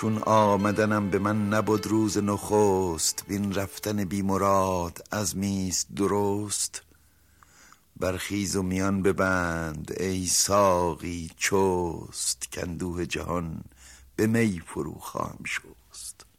چون آمدنم به من نبود روز نخست، وین رفتن بی مراد عزمیست درست. برخیز و میان ببند ای ساقی چست، کاندوه جهان به می فرو خواهم شست.